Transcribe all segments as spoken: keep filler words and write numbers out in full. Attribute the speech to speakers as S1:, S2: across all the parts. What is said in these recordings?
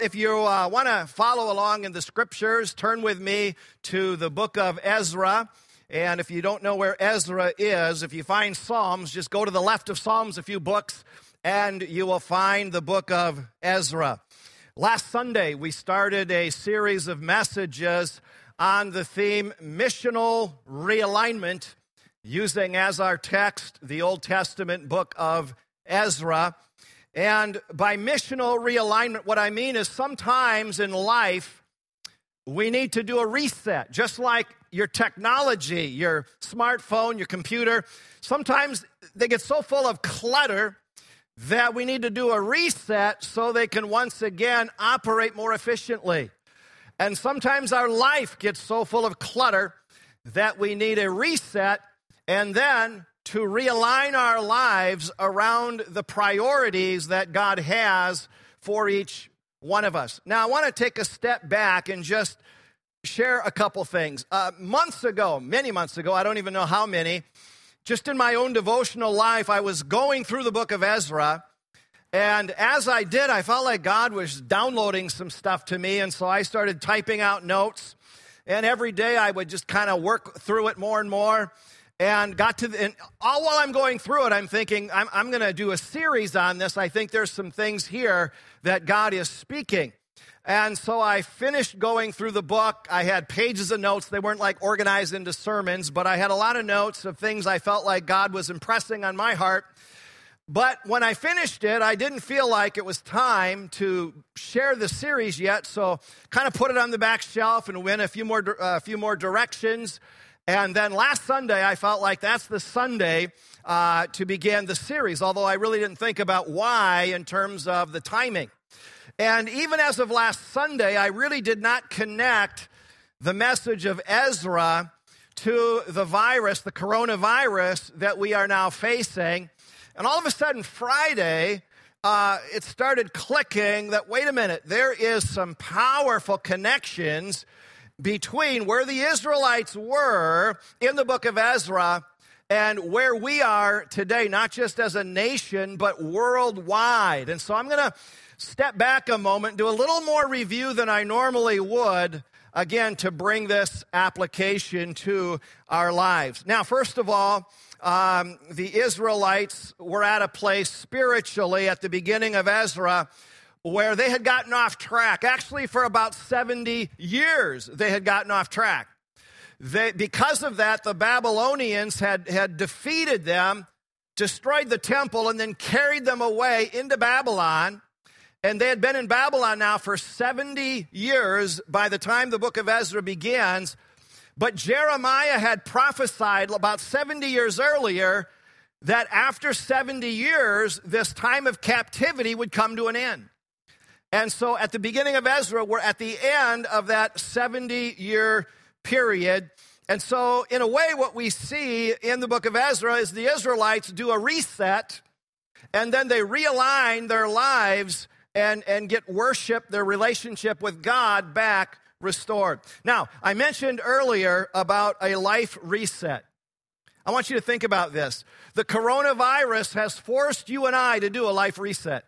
S1: if you uh, want to follow along in the scriptures, turn with me to the book of Ezra. And if you don't know where Ezra is, if you find Psalms, just go to the left of Psalms a few books, and you will find the book of Ezra. Last Sunday, we started a series of messages on the theme missional realignment, using as our text the Old Testament book of Ezra. And by missional realignment, what I mean is sometimes in life, we need to do a reset. Just like your technology, your smartphone, your computer, sometimes they get so full of clutter that we need to do a reset so they can once again operate more efficiently. And sometimes our life gets so full of clutter that we need a reset, and then to realign our lives around the priorities that God has for each one of us. Now, I want to take a step back and just share a couple things. Uh, months ago, many months ago, I don't even know how many, just in my own devotional life, I was going through the book of Ezra, and as I did, I felt like God was downloading some stuff to me, and so I started typing out notes, and every day I would just kind of work through it more and more. And got to the, and all while I'm going through it, I'm thinking, I'm, I'm going to do a series on this. I think there's some things here that God is speaking. And so I finished going through the book. I had pages of notes. They weren't like organized into sermons, but I had a lot of notes of things I felt like God was impressing on my heart. But when I finished it, I didn't feel like it was time to share the series yet. So kind of put it on the back shelf and went a few more, a uh, few more directions. And then last Sunday, I felt like that's the Sunday uh, to begin the series, although I really didn't think about why in terms of the timing. And even as of last Sunday, I really did not connect the message of Ezra to the virus, the coronavirus that we are now facing. And all of a sudden, Friday, uh, it started clicking that, wait a minute, there is some powerful connections between where the Israelites were in the book of Ezra and where we are today, not just as a nation, but worldwide. And so I'm going to step back a moment, do a little more review than I normally would, again, to bring this application to our lives. Now, first of all, um, the Israelites were at a place spiritually at the beginning of Ezra where they had gotten off track. Actually, for about seventy years, they had gotten off track. They, because of that, the Babylonians had, had defeated them, destroyed the temple, and then carried them away into Babylon. And they had been in Babylon now for seventy years by the time the book of Ezra begins. But Jeremiah had prophesied about seventy years earlier that after seventy years, this time of captivity would come to an end. And so at the beginning of Ezra, we're at the end of that seventy-year period. And so in a way, what we see in the book of Ezra is the Israelites do a reset, and then they realign their lives and, and get worship, their relationship with God back restored. Now, I mentioned earlier about a life reset. I want you to think about this. The coronavirus has forced you and I to do a life reset.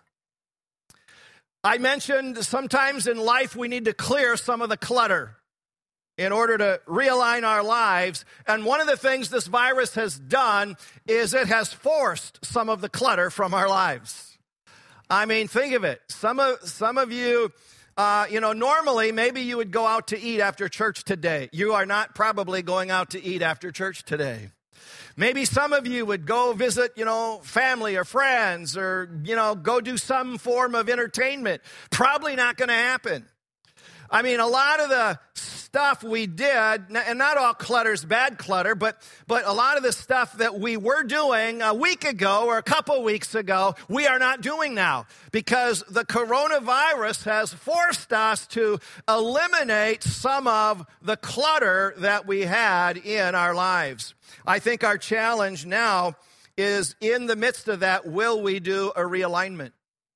S1: I mentioned sometimes in life we need to clear some of the clutter in order to realign our lives. And one of the things this virus has done is it has forced some of the clutter from our lives. I mean, think of it. Some of, some of you, uh, you know, normally maybe you would go out to eat after church today. You are not probably going out to eat after church today. Maybe some of you would go visit, you know, family or friends or, you know, go do some form of entertainment. Probably not going to happen. I mean, a lot of the stuff we did, and not all clutter's bad clutter, but, but a lot of the stuff that we were doing a week ago or a couple weeks ago, we are not doing now because the coronavirus has forced us to eliminate some of the clutter that we had in our lives. I think our challenge now is in the midst of that, will we do a realignment?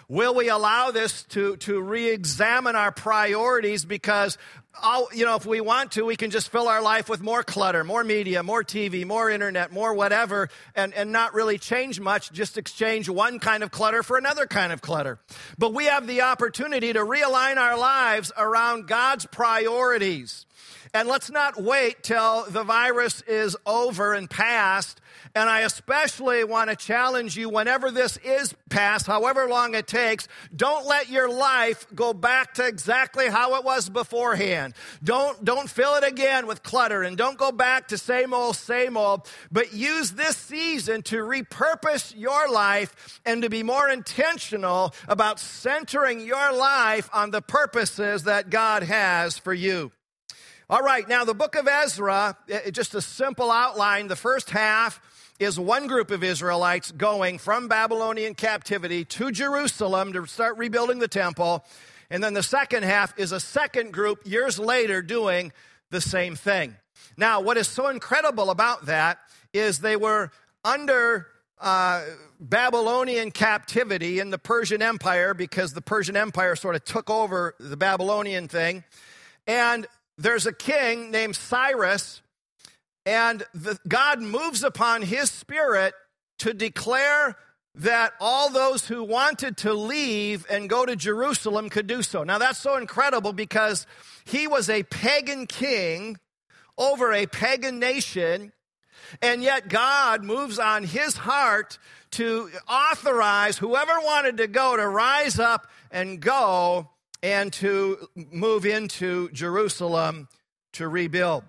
S1: Will we allow this to, to re-examine our priorities? Because, all, you know, if we want to, we can just fill our life with more clutter, more media, more T V, more internet, more whatever, and, and not really change much, just exchange one kind of clutter for another kind of clutter. But we have the opportunity to realign our lives around God's priorities. And let's not wait till the virus is over and past. And I especially want to challenge you, whenever this is past, however long it takes, don't let your life go back to exactly how it was beforehand. Don't, don't fill it again with clutter, and don't go back to same old, same old, but use this season to repurpose your life and to be more intentional about centering your life on the purposes that God has for you. All right, now the book of Ezra, just a simple outline. The first half is one group of Israelites going from Babylonian captivity to Jerusalem to start rebuilding the temple. And then the second half is a second group years later doing the same thing. Now, what is so incredible about that is they were under uh, Babylonian captivity in the Persian Empire, because the Persian Empire sort of took over the Babylonian thing. And there's a king named Cyrus, and the, God moves upon his spirit to declare that all those who wanted to leave and go to Jerusalem could do so. Now, that's so incredible because he was a pagan king over a pagan nation, and yet God moves on his heart to authorize whoever wanted to go to rise up and go and to move into Jerusalem to rebuild.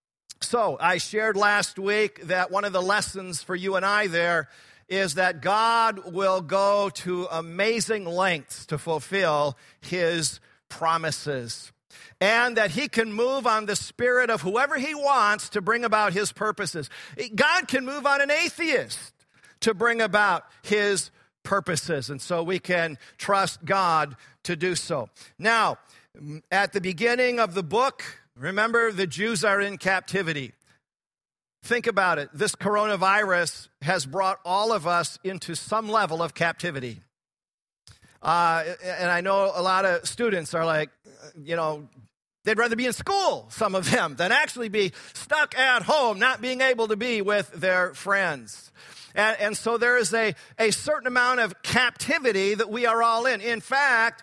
S1: So I shared last week that one of the lessons for you and I there is that God will go to amazing lengths to fulfill his promises, and that he can move on the spirit of whoever he wants to bring about his purposes. God can move on an atheist to bring about his purposes, and so we can trust God to do so. Now, at the beginning of the book, remember, the Jews are in captivity. Think about it. This coronavirus has brought all of us into some level of captivity. Uh, and I know a lot of students are like, you know, they'd rather be in school, some of them, than actually be stuck at home, not being able to be with their friends. And, and so there is a, a certain amount of captivity that we are all in. In fact,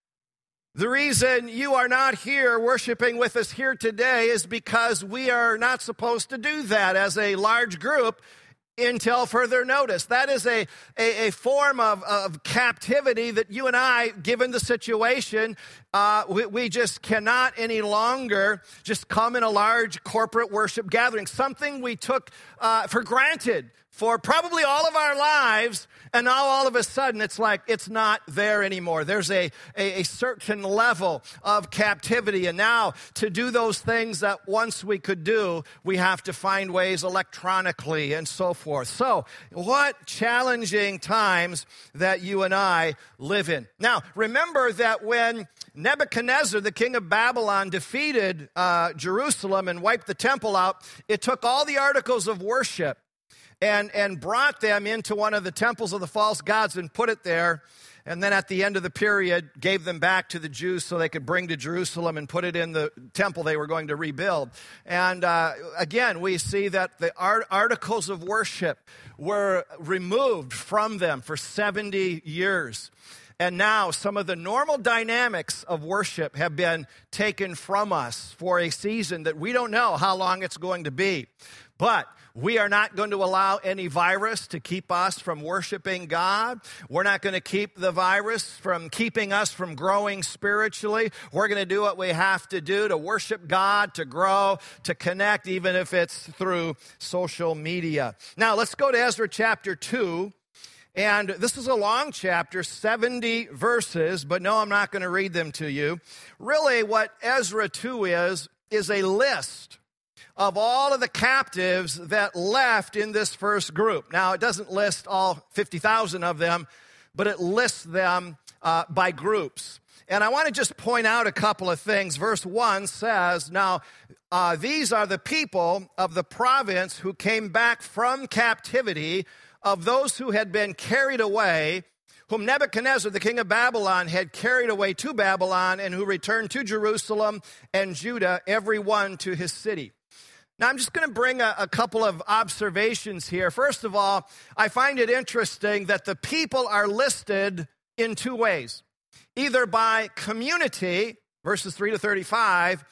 S1: the reason you are not here worshiping with us here today is because we are not supposed to do that as a large group until further notice. That is a, a, a form of, of captivity that you and I, given the situation, uh, we, we just cannot any longer just come in a large corporate worship gathering, something we took uh, for granted for probably all of our lives, and now all of a sudden it's like it's not there anymore. There's a, a, a certain level of captivity, and now to do those things that once we could do, we have to find ways electronically and so forth. So what challenging times that you and I live in. Now, remember that when Nebuchadnezzar, the king of Babylon, defeated uh, Jerusalem and wiped the temple out, it took all the articles of worship and, and brought them into one of the temples of the false gods and put it there. And then at the end of the period, gave them back to the Jews so they could bring to Jerusalem and put it in the temple they were going to rebuild. And uh, again, we see that the art- articles of worship were removed from them for seventy years. And now some of the normal dynamics of worship have been taken from us for a season that we don't know how long it's going to be. But we are not going to allow any virus to keep us from worshiping God. We're not going to keep the virus from keeping us from growing spiritually. We're going to do what we have to do to worship God, to grow, to connect, even if it's through social media. Now, let's go to Ezra chapter two. And this is a long chapter, seventy verses, but no, I'm not going to read them to you. Really, what Ezra two is, is a list of all of the captives that left in this first group. Now, it doesn't list all fifty thousand of them, but it lists them uh, by groups. And I want to just point out a couple of things. Verse one says, now, uh, these are the people of the province who came back from captivity, of those who had been carried away, whom Nebuchadnezzar, the king of Babylon, had carried away to Babylon, and who returned to Jerusalem and Judah, every one to his city. Now, I'm just going to bring a, a couple of observations here. First of all, I find it interesting that the people are listed in two ways, either by community, verses three to thirty-five,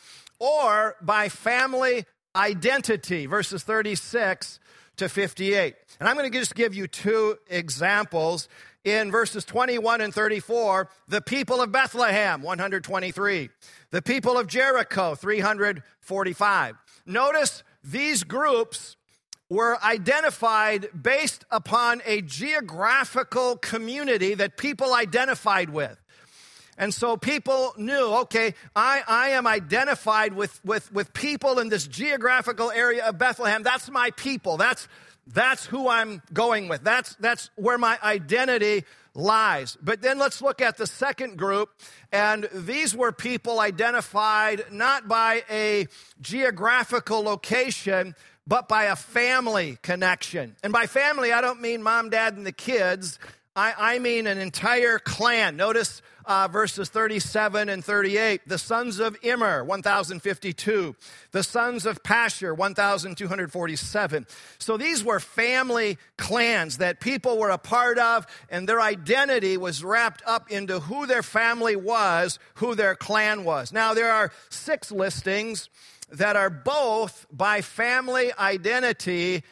S1: or by family identity, verses thirty-six to fifty-eight. And I'm going to just give you two examples. In verses twenty-one and thirty-four, the people of Bethlehem, one hundred twenty-three. The people of Jericho, three hundred forty-five. Notice these groups were identified based upon a geographical community that people identified with. And so people knew, okay, I, I am identified with, with, with people in this geographical area of Bethlehem. That's my people. That's, that's who I'm going with. That's, that's where my identity lies. But then let's look at the second group. And these were people identified not by a geographical location, but by a family connection. And by family, I don't mean mom, dad, and the kids. I, I mean an entire clan. Notice uh, verses thirty-seven and thirty-eight. The sons of Immer, one thousand fifty-two. The sons of Pashur, one thousand two hundred forty-seven. So these were family clans that people were a part of, and their identity was wrapped up into who their family was, who their clan was. Now, there are six listings that are both by family identity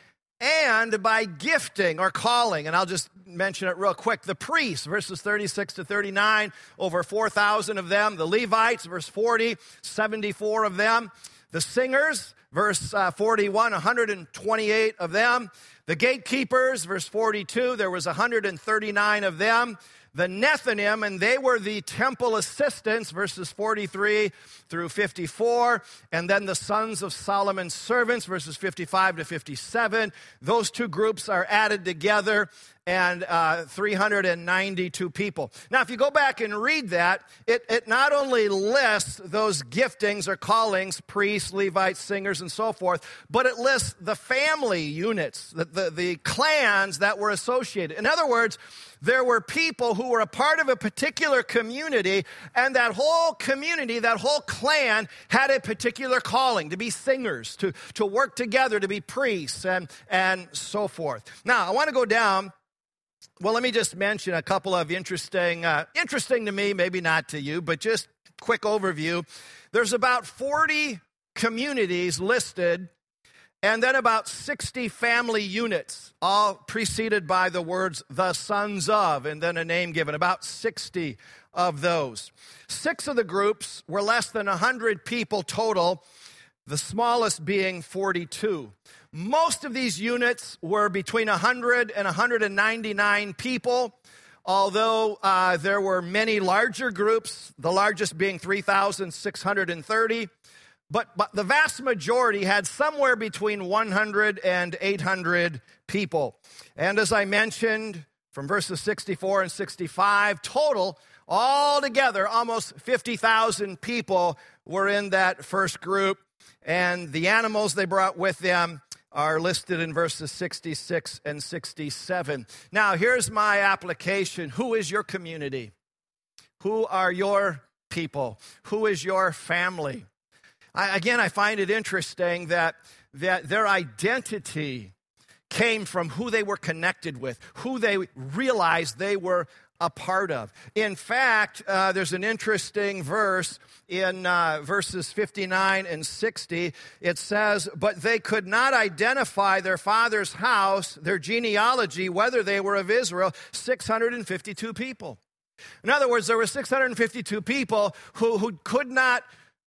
S1: and by gifting or calling. And I'll just mention it real quick. The priests, verses thirty-six to thirty-nine, over four thousand of them. The Levites, verse forty, seventy-four of them. The singers, verse uh, forty-one, one hundred twenty-eight of them. The gatekeepers, verse forty-two, there was one hundred thirty-nine of them. The Nethinim, and they were the temple assistants, verses forty-three through fifty-four. And then the sons of Solomon's servants, verses fifty-five to fifty-seven. Those two groups are added together, and uh, three hundred ninety-two people. Now, if you go back and read that, it, it not only lists those giftings or callings, priests, Levites, singers, and so forth, but it lists the family units, the, the, the clans that were associated. In other words, there were people who were a part of a particular community, and that whole community, that whole clan, had a particular calling, to be singers, to, to work together, to be priests, and, and so forth. Now, I want to go down. Well, let me just mention a couple of interesting, uh, interesting to me, maybe not to you, but just quick overview. There's about forty communities listed, and then about sixty family units, all preceded by the words, the sons of, and then a name given, about sixty of those. Six of the groups were less than one hundred people total, the smallest being forty-two. Most of these units were between one hundred and one hundred ninety-nine people, although uh, there were many larger groups, the largest being three thousand six hundred thirty. But, but the vast majority had somewhere between one hundred and eight hundred people. And as I mentioned, from verses sixty-four and sixty-five, total, altogether, almost fifty thousand people were in that first group. And the animals they brought with them are listed in verses sixty-six and sixty-seven. Now, here's my application. Who is your community? Who are your people? Who is your family? I, again, I find it interesting that, that their identity came from who they were connected with, who they realized they were a part of. In fact, uh, there's an interesting verse in uh, verses fifty-nine and sixty. It says, but they could not identify their father's house, their genealogy, whether they were of Israel, six hundred fifty-two people. In other words, there were six hundred fifty-two people who, who could not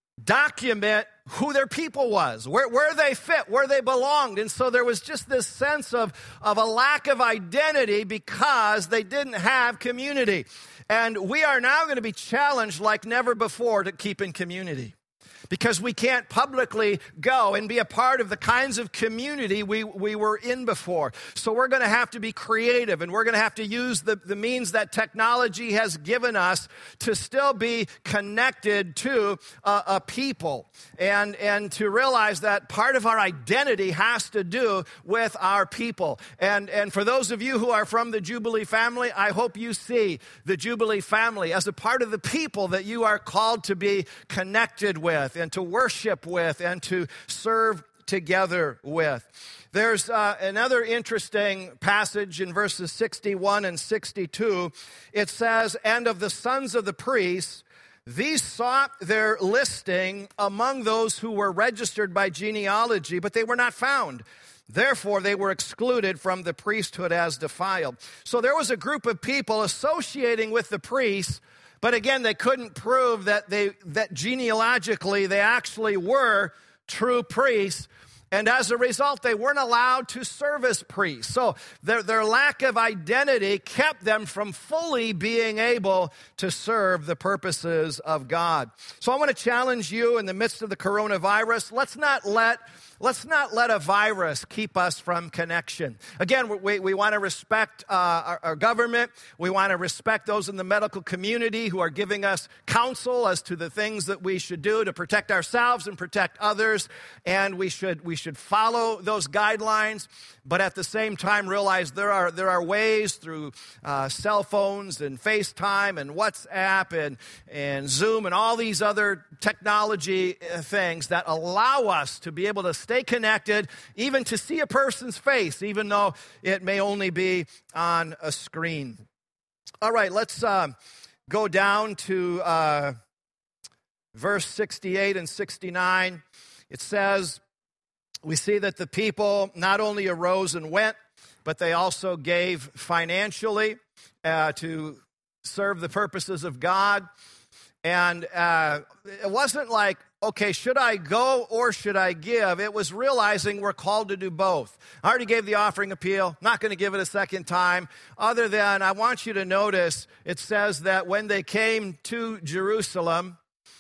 S1: document who their people was, where, where they fit, where they belonged. And so there was just this sense of, of a lack of identity because they didn't have community. And we are now going to be challenged like never before to keep in community. because we can't publicly go and be a part of the kinds of community we, we were in before. So we're going to have to be creative, and we're going to have to use the, the means that technology has given us to still be connected to a, a people, and, and to realize that part of our identity has to do with our people. And, and for those of you who are from the Jubilee family, I hope you see the Jubilee family as a part of the people that you are called to be connected with and to worship with and to serve together with. There's uh, another interesting passage in verses sixty-one and sixty-two. It says, "And of the sons of the priests, these sought their listing among those who were registered by genealogy, but they were not found. Therefore, they were excluded from the priesthood as defiled." So there was a group of people associating with the priests, but again, they couldn't prove that they that genealogically they actually were true priests. And as a result, they weren't allowed to serve as priests. So their, their lack of identity kept them from fully being able to serve the purposes of God. So I want to challenge you in the midst of the coronavirus, let's not let Let's not let a virus keep us from connection. Again, we, we want to respect uh, our, our government. We want to respect those in the medical community who are giving us counsel as to the things that we should do to protect ourselves and protect others. And we should we should follow those guidelines, but at the same time realize there are there are ways through uh, cell phones and FaceTime and WhatsApp and, and Zoom and all these other technology things that allow us to be able to stay connected, even to see a person's face, even though it may only be on a screen. All right, let's uh, go down to uh, verse sixty-eight and sixty-nine. It says, we see that the people not only arose and went, but they also gave financially uh, to serve the purposes of God. And uh, it wasn't like, okay, should I go or should I give? It was realizing we're called to do both. I already gave the offering appeal. Not going to give it a second time. Other than, I want you to notice, it says that when they came to Jerusalem,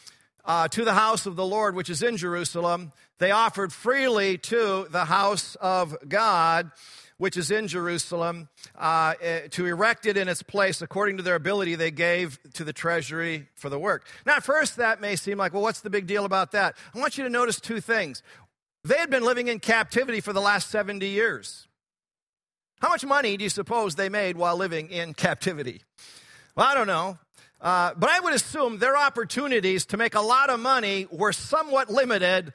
S1: uh, to the house of the Lord, which is in Jerusalem, they offered freely to the house of God, which is in Jerusalem, uh, to erect it in its place according to their ability they gave to the treasury for the work. Now, at first, that may seem like, well, what's the big deal about that? I want you to notice two things. They had been living in captivity for the last seventy years. How much money do you suppose they made while living in captivity? Well, I don't know. Uh, but I would assume their opportunities to make a lot of money were somewhat limited,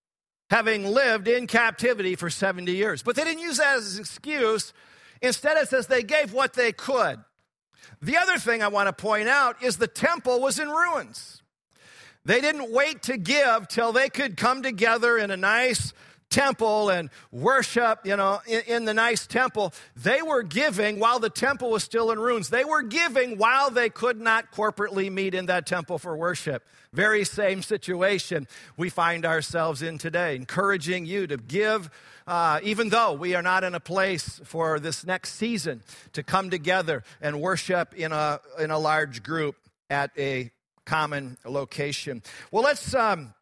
S1: having lived in captivity for seventy years. But they didn't use that as an excuse. Instead, it says they gave what they could. The other thing I want to point out is the temple was in ruins. They didn't wait to give till they could come together in a nice temple and worship, you know, in, in the nice temple. They were giving while the temple was still in ruins. They were giving while they could not corporately meet in that temple for worship. Very same situation we find ourselves in today, encouraging you to give, uh, even though we are not in a place for this next season to come together and worship in a in a large group at a common location. Well, let's um,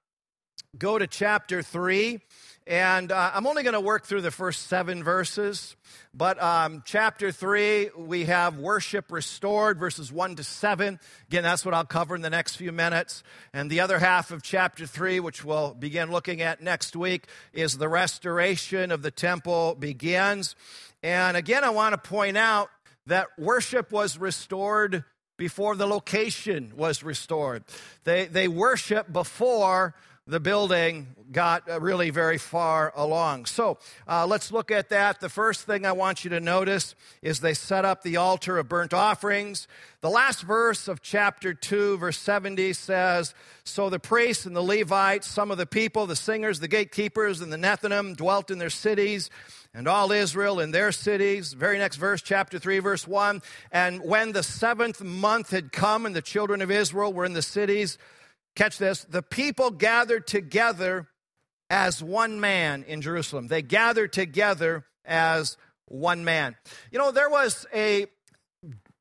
S1: go to chapter three. And uh, I'm only going to work through the first seven verses, but um, chapter three, we have worship restored, verses one to seven. Again, that's what I'll cover in the next few minutes. And the other half of chapter three, which we'll begin looking at next week, is the restoration of the temple begins. And again, I want to point out that worship was restored before the location was restored. They, they worship before the building got really very far along. So uh, let's look at that. The first thing I want you to notice is they set up the altar of burnt offerings. The last verse of chapter two, verse seventy says, "So the priests and the Levites, some of the people, the singers, the gatekeepers, and the Nethinim dwelt in their cities, and all Israel in their cities." Very next verse, chapter three, verse one, "And when the seventh month had come and the children of Israel were in the cities," catch this, "the people gathered together as one man in Jerusalem." They gathered together as one man. You know, there was a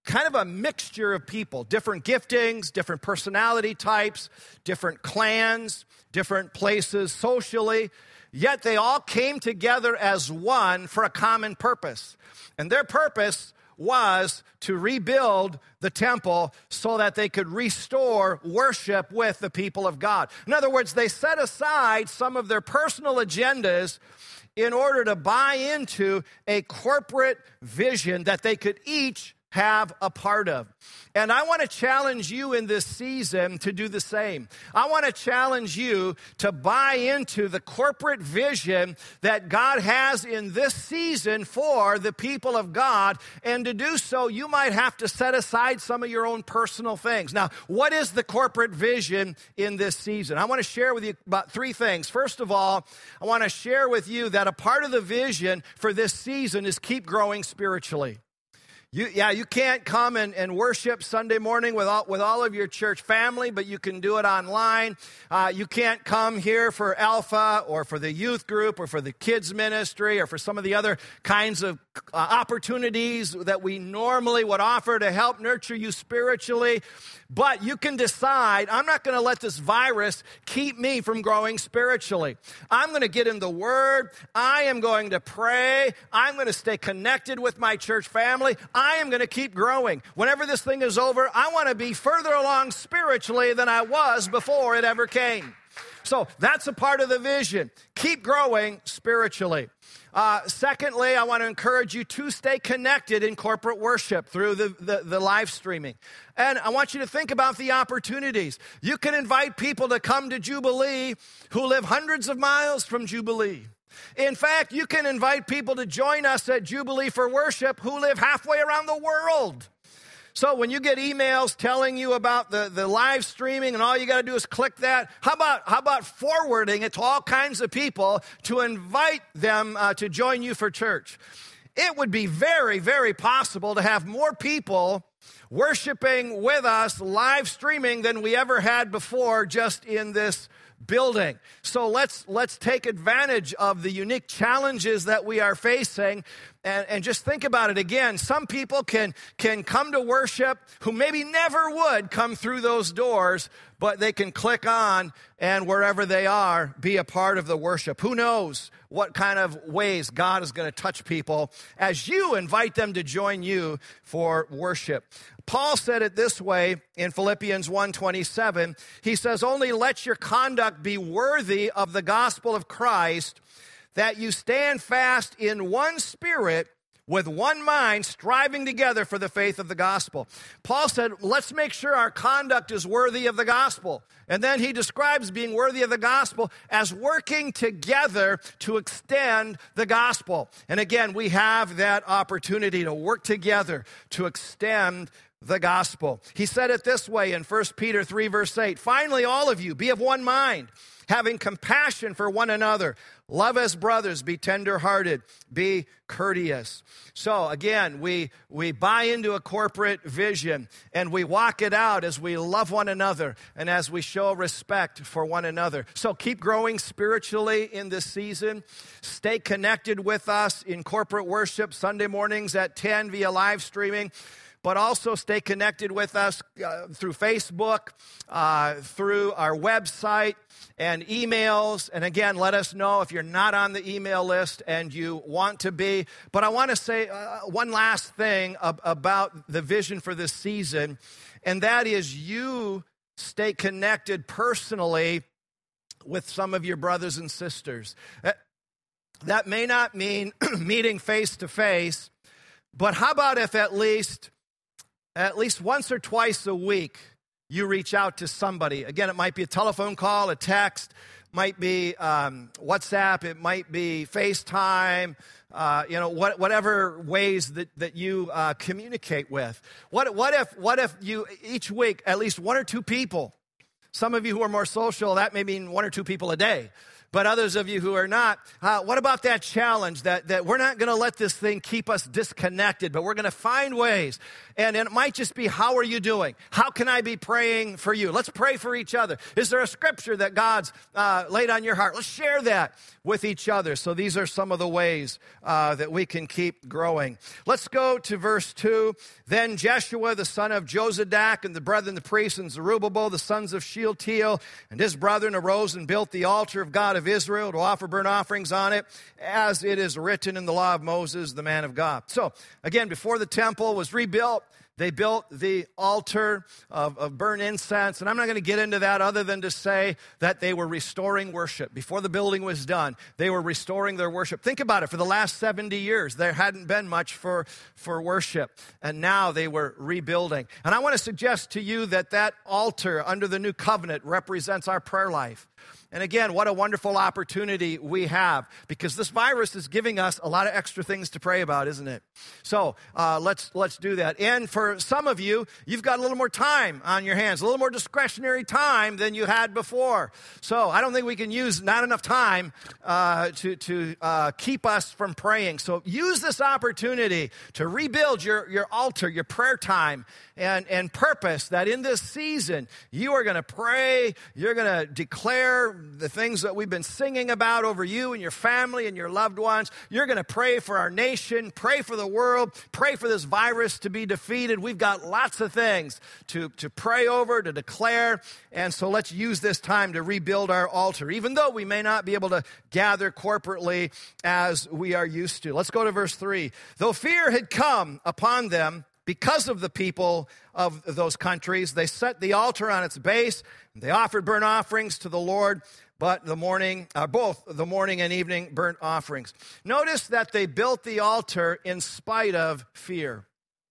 S1: kind of a mixture of people, different giftings, different personality types, different clans, different places socially, yet they all came together as one for a common purpose. And their purpose was to rebuild the temple so that they could restore worship with the people of God. In other words, they set aside some of their personal agendas in order to buy into a corporate vision that they could each have a part of. And I want to challenge you in this season to do the same. I want to challenge you to buy into the corporate vision that God has in this season for the people of God. And to do so, you might have to set aside some of your own personal things. Now, what is the corporate vision in this season? I want to share with you about three things. First of all, I want to share with you that a part of the vision for this season is keep growing spiritually. You, yeah, you can't come and, and worship Sunday morning with all, with all of your church family, but you can do it online. Uh, you can't come here for Alpha or for the youth group or for the kids ministry or for some of the other kinds of uh, opportunities that we normally would offer to help nurture you spiritually. But you can decide, I'm not going to let this virus keep me from growing spiritually. I'm going to get in the Word. I am going to pray. I'm going to stay connected with my church family. I am going to keep growing. Whenever this thing is over, I want to be further along spiritually than I was before it ever came. So that's a part of the vision. Keep growing spiritually. Uh, secondly, I want to encourage you to stay connected in corporate worship through the, the, the live streaming. And I want you to think about the opportunities. You can invite people to come to Jubilee who live hundreds of miles from Jubilee. In fact, you can invite people to join us at Jubilee for worship who live halfway around the world. So when you get emails telling you about the, the live streaming and all you got to do is click that, how about how about forwarding it to all kinds of people to invite them uh, to join you for church? It would be very, very possible to have more people worshiping with us live streaming than we ever had before just in this building. So let's let's take advantage of the unique challenges that we are facing and, and just think about it again. Some people can, can come to worship who maybe never would come through those doors, but they can click on and wherever they are, be a part of the worship. Who knows what kind of ways God is going to touch people as you invite them to join you for worship. Paul said it this way in Philippians one twenty-seven. He says, only let your conduct be worthy of the gospel of Christ, that you stand fast in one spirit, with one mind, striving together for the faith of the gospel. Paul said, let's make sure our conduct is worthy of the gospel. And then he describes being worthy of the gospel as working together to extend the gospel. And again, we have that opportunity to work together to extend the gospel. He said it this way in First Peter three, verse eight. Finally, all of you, be of one mind, having compassion for one another. Love as brothers, be tenderhearted, be courteous. So again, we, we buy into a corporate vision and we walk it out as we love one another and as we show respect for one another. So keep growing spiritually in this season. Stay connected with us in corporate worship Sunday mornings at ten via live streaming. But also stay connected with us uh, through Facebook, uh, through our website and emails. And again, let us know if you're not on the email list and you want to be. But I want to say uh, one last thing ab- about the vision for this season, and that is you stay connected personally with some of your brothers and sisters. That, that may not mean meeting face to face, but how about if at least At least once or twice a week, you reach out to somebody. Again, it might be a telephone call, a text, might be um, WhatsApp, it might be FaceTime, uh, you know, what, whatever ways that, that you uh, communicate with. What, what if, what if you, each week, at least one or two people, some of you who are more social, that may mean one or two people a day, But others of you who are not, uh, what about that challenge that, that we're not going to let this thing keep us disconnected, but we're going to find ways. And, and it might just be, how are you doing? How can I be praying for you? Let's pray for each other. Is there a scripture that God's uh, laid on your heart? Let's share that with each other. So these are some of the ways uh, that we can keep growing. Let's go to verse two. Then Jeshua, the son of Jozadak, and the brethren, the priests, and Zerubbabel, the sons of Shealtiel, and his brethren arose and built the altar of God of Israel to offer burnt offerings on it, as it is written in the law of Moses, the man of God. So, again, before the temple was rebuilt, they built the altar of, of burnt incense, and I'm not going to get into that other than to say that they were restoring worship. Before the building was done, they were restoring their worship. Think about it. For the last seventy years, there hadn't been much for, for worship, and now they were rebuilding. And I want to suggest to you that that altar under the new covenant represents our prayer life. And again, what a wonderful opportunity we have, because this virus is giving us a lot of extra things to pray about, isn't it? So uh, let's let's do that. And for some of you, you've got a little more time on your hands, a little more discretionary time than you had before. So I don't think we can use not enough time uh, to, to uh, keep us from praying. So use this opportunity to rebuild your, your altar, your prayer time, and, and purpose that in this season, you are going to pray, you're going to declare the things that we've been singing about over you and your family and your loved ones. You're going to pray for our nation, pray for the world, pray for this virus to be defeated. We've got lots of things to, to pray over, to declare, and so let's use this time to rebuild our altar, even though we may not be able to gather corporately as we are used to. Let's go to verse three. Though fear had come upon them because of the people of those countries, they set the altar on its base, and they offered burnt offerings to the Lord, but the morning, uh, both the morning and evening burnt offerings. Notice that they built the altar in spite of fear.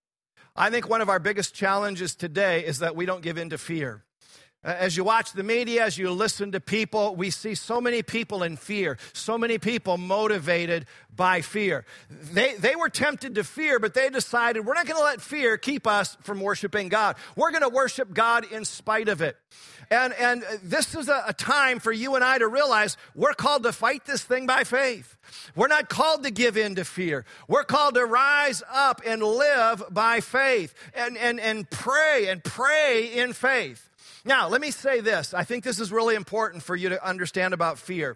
S1: I think one of our biggest challenges today is that we don't give in to fear. As you watch the media, as you listen to people, we see so many people in fear, so many people motivated by fear. They, they were tempted to fear, but they decided, we're not going to let fear keep us from worshiping God. We're going to worship God in spite of it. And, and this is a, a time for you and I to realize we're called to fight this thing by faith. We're not called to give in to fear. We're called to rise up and live by faith and, and, and pray and pray in faith. Now, let me say this. I think this is really important for you to understand about fear.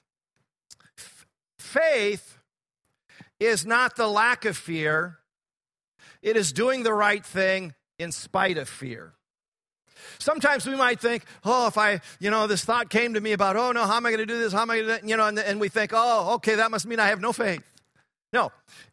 S1: F- faith is not the lack of fear. It is doing the right thing in spite of fear. Sometimes we might think, oh, if I, you know, this thought came to me about, oh, no, how am I going to do this? How am I going to do that? You know, and, and we think, oh, okay, that must mean I have no faith. No.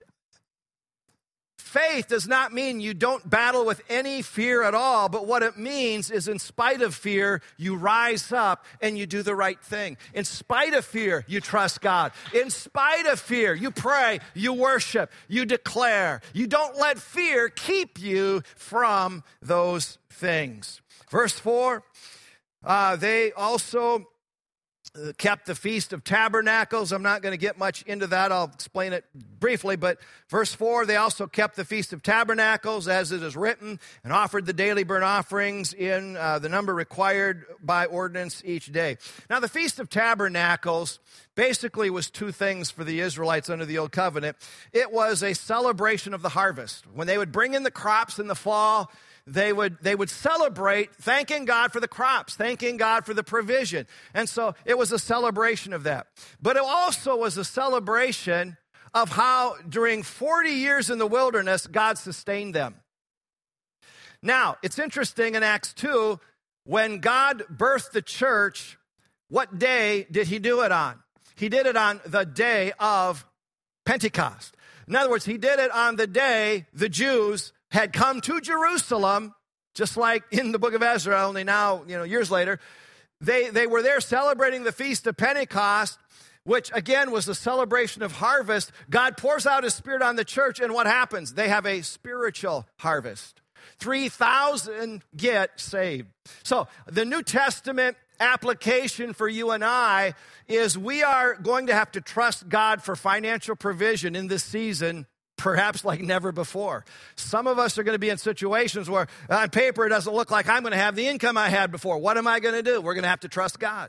S1: Faith does not mean you don't battle with any fear at all, but what it means is in spite of fear, you rise up and you do the right thing. In spite of fear, you trust God. In spite of fear, you pray, you worship, you declare. You don't let fear keep you from those things. Verse four, uh, they also kept the Feast of Tabernacles. I'm not going to get much into that. I'll explain it briefly. But verse four, they also kept the Feast of Tabernacles as it is written and offered the daily burnt offerings in uh, the number required by ordinance each day. Now, the Feast of Tabernacles basically was two things for the Israelites under the Old Covenant. It was a celebration of the harvest. When they would bring in the crops in the fall, They would, they would celebrate thanking God for the crops, thanking God for the provision. And so it was a celebration of that. But it also was a celebration of how during forty years in the wilderness, God sustained them. Now, it's interesting in Acts two, when God birthed the church, what day did he do it on? He did it on the day of Pentecost. In other words, he did it on the day the Jews had come to Jerusalem, just like in the book of Ezra, only now, you know, years later. They, they were there celebrating the Feast of Pentecost, which again was a celebration of harvest. God pours out his Spirit on the church, and what happens? They have a spiritual harvest. three thousand get saved. So the New Testament application for you and I is we are going to have to trust God for financial provision in this season, perhaps like never before. Some of us are going to be in situations where on paper it doesn't look like I'm going to have the income I had before. What am I going to do? We're going to have to trust God.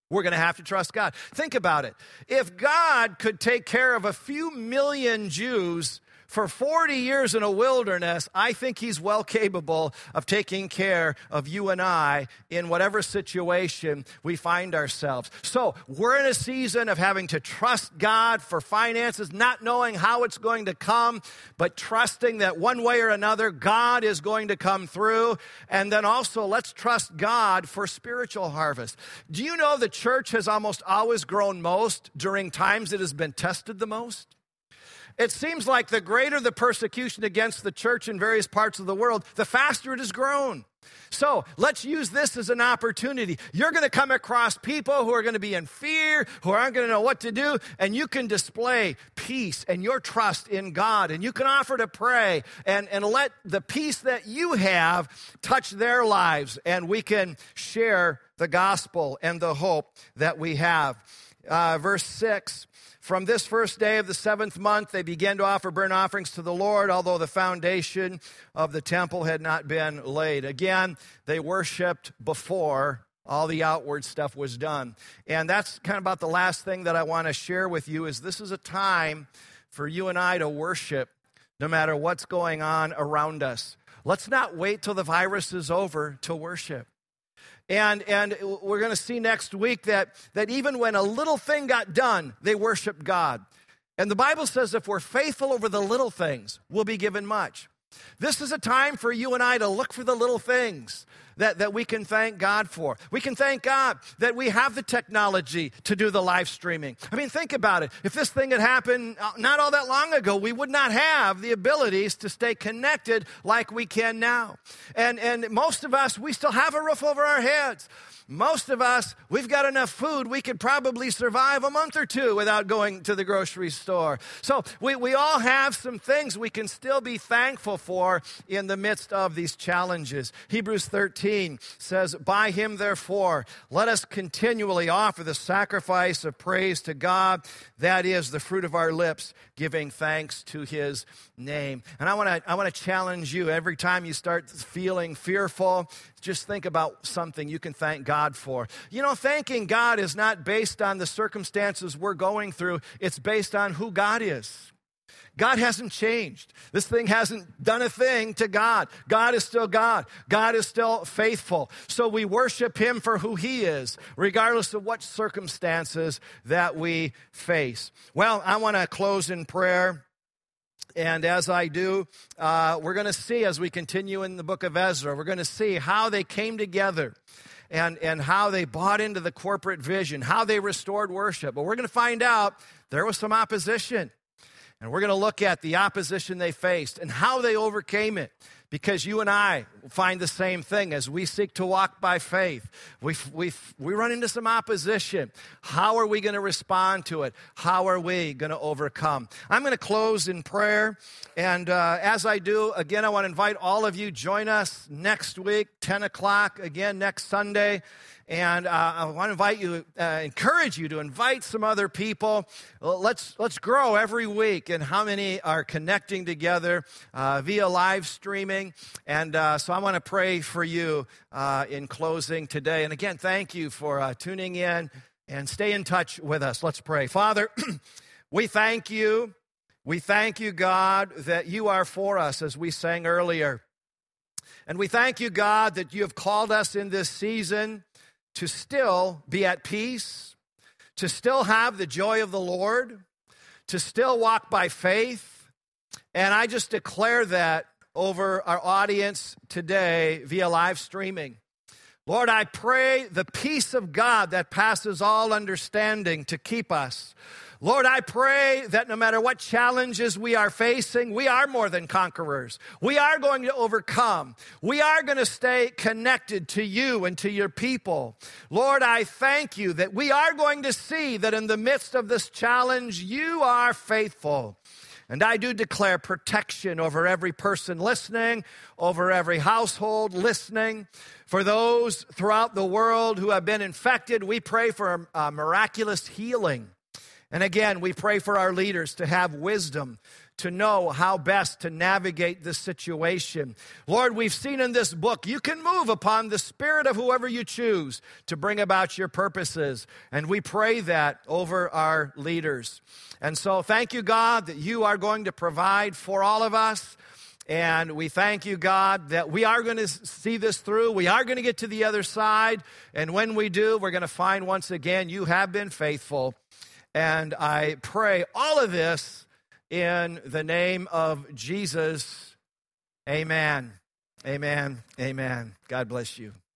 S1: We're going to have to trust God. Think about it. If God could take care of a few million Jews for forty years in a wilderness, I think he's well capable of taking care of you and I in whatever situation we find ourselves. So we're in a season of having to trust God for finances, not knowing how it's going to come, but trusting that one way or another, God is going to come through. And then also, let's trust God for spiritual harvest. Do you know the church has almost always grown most during times it has been tested the most? It seems like the greater the persecution against the church in various parts of the world, the faster it has grown. So let's use this as an opportunity. You're going to come across people who are going to be in fear, who aren't going to know what to do, and you can display peace and your trust in God, and you can offer to pray and, and let the peace that you have touch their lives, and we can share the gospel and the hope that we have. Uh, verse six. From this first day of the seventh month, they began to offer burnt offerings to the Lord, although the foundation of the temple had not been laid. Again, they worshiped before all the outward stuff was done. And that's kind of about the last thing that I want to share with you is this is a time for you and I to worship no matter what's going on around us. Let's not wait till the virus is over to worship. And and we're going to see next week that, that even when a little thing got done, they worshiped God. And the Bible says if we're faithful over the little things, we'll be given much. This is a time for you and I to look for the little things that, that we can thank God for. We can thank God that we have the technology to do the live streaming. I mean, think about it. If this thing had happened not all that long ago, we would not have the abilities to stay connected like we can now. And, and most of us, we still have a roof over our heads. Most of us, we've got enough food, we could probably survive a month or two without going to the grocery store. So we, we all have some things we can still be thankful for in the midst of these challenges. Hebrews thirteen says, by him, therefore, let us continually offer the sacrifice of praise to God, that is the fruit of our lips, giving thanks to his name. And I want to I want to challenge you every time you start feeling fearful, just think about something you can thank God for. You know, thanking God is not based on the circumstances we're going through. It's based on who God is. God hasn't changed. This thing hasn't done a thing to God. God is still God. God is still faithful. So we worship him for who he is, regardless of what circumstances that we face. Well, I want to close in prayer. And as I do, uh, we're going to see as we continue in the book of Ezra, we're going to see how they came together and, and how they bought into the corporate vision, how they restored worship. But we're going to find out there was some opposition. And we're going to look at the opposition they faced and how they overcame it. Because you and I find the same thing as we seek to walk by faith. We, we, we run into some opposition. How are we going to respond to it? How are we going to overcome? I'm going to close in prayer. And uh, as I do, again, I want to invite all of you, join us next week, ten o'clock, again, next Sunday. And uh, I want to invite you, uh, encourage you to invite some other people. Well, let's let's grow every week in how many are connecting together uh, via live streaming. And uh, so I want to pray for you uh, in closing today. And again, thank you for uh, tuning in and stay in touch with us. Let's pray. Father, we thank you. We thank you, God, that you are for us, as we sang earlier. And we thank you, God, that you have called us in this season to still be at peace, to still have the joy of the Lord, to still walk by faith. And I just declare that over our audience today via live streaming. Lord, I pray the peace of God that passes all understanding to keep us. Lord, I pray that no matter what challenges we are facing, we are more than conquerors. We are going to overcome. We are going to stay connected to you and to your people. Lord, I thank you that we are going to see that in the midst of this challenge, you are faithful. And I do declare protection over every person listening, over every household listening. For those throughout the world who have been infected, we pray for a miraculous healing. And again, we pray for our leaders to have wisdom to know how best to navigate this situation. Lord, we've seen in this book, you can move upon the spirit of whoever you choose to bring about your purposes. And we pray that over our leaders. And so thank you, God, that you are going to provide for all of us. And we thank you, God, that we are going to see this through. We are going to get to the other side. And when we do, we're going to find once again you have been faithful. And I pray all of this in the name of Jesus. Amen. Amen. Amen. God bless you.